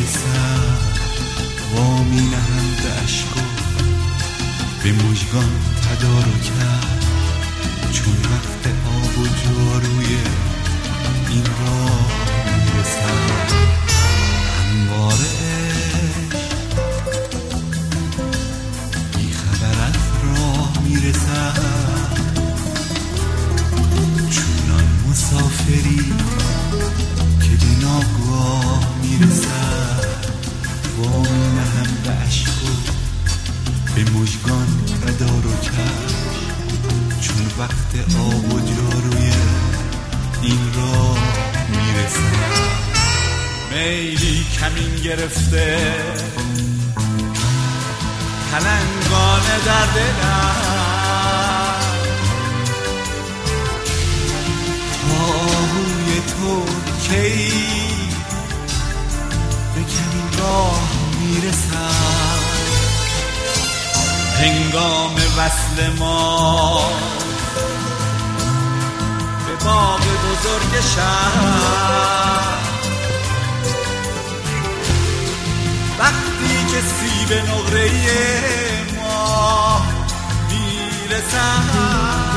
میرسد وامی نهم به اشک و به مژگان تدارکم، چون وقت آب و جاروی این راه میرسد. همواره بی خبر از راه میرسد، چونان مسافری که به ناگاه میرسد وامی نهم به اشک و به مژگان تدارکم، چون وقت آب و جاروی این راه میرسد. میلی کمین گرفته پلنگانه در دلم، آهوی تو کی به کمین راه میرسد. هنگام وصل ما به باغ بزرگ شهر، وقتی که سیب نقره ما میرسد.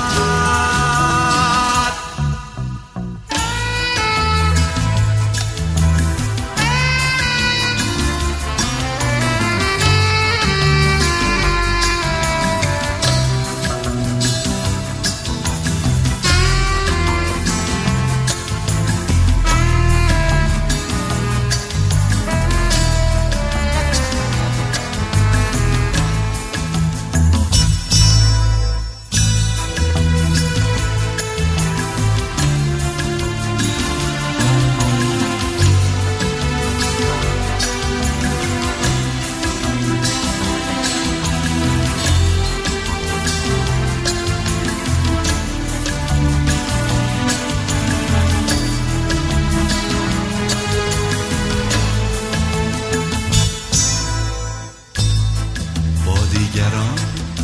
دیگران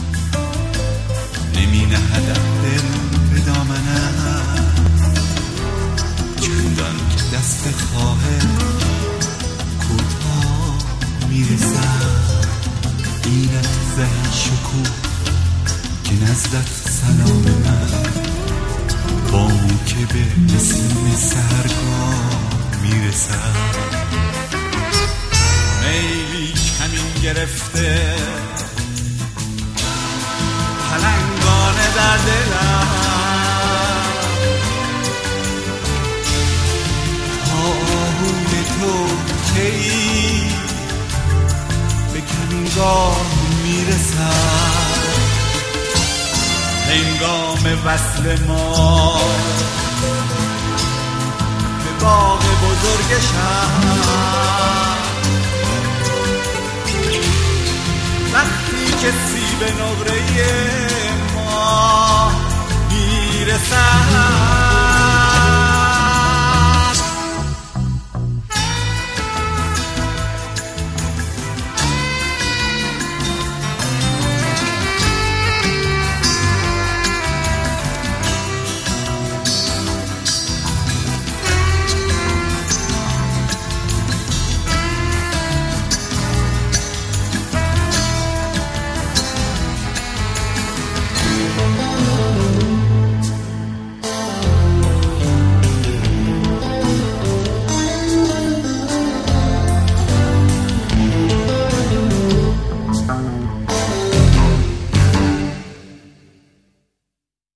نمی نهدم دل به دامنم، چندان که دست خواهر کوتاه میرسد. اینت زهی شکوه که نزدت سلام من، با مو که به نسیم سحرگاه میرسد. میلی کمین گرفته پلنگانه در دلم، آهوی تو کی به کمینگاه میرسد. هنگام وصل ما به باغ بزرگ شهر، وقتی که سیب نقره ما میرسد.